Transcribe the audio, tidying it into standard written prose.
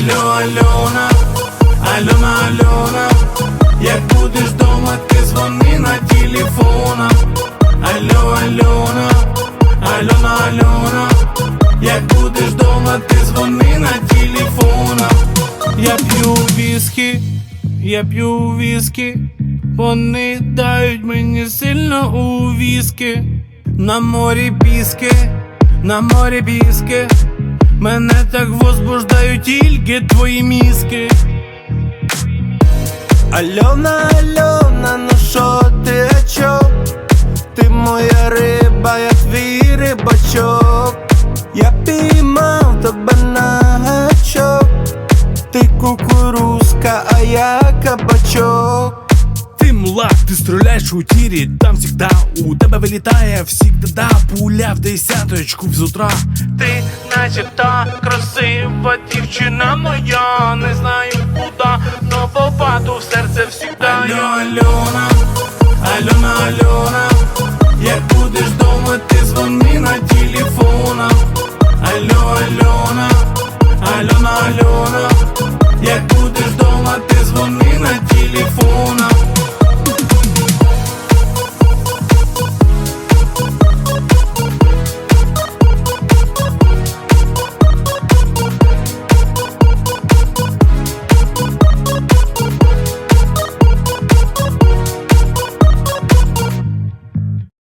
Алло, Альона, Альона, Альона, як будеш дома, ти дзвони на телефона. Алло, Альона, Альона, Альона, як будеш дома, ти дзвони на телефона. Я п'ю віскі, вони дають мені сильно у віскі. На морі піски, мене так возбуждають тільки твої мізки. Альона, Альона, ну шо ти, а чо? Ти моя риба, я твій рибачок. Я піймав тебе на гачок. Ти кукурузка, а я кабачок. Ты млад, ты стреляешь у тире, там всегда у тебя вылетая всегда пуля в десяточку з утра. Ти начебто красива дівчина моя, не знаю куда, но попаду в серце всегда. Алло, Альона, Альона, Альона, як будеш дома, ти дзвони на телефона. Алло, Альона, Альона, Альона,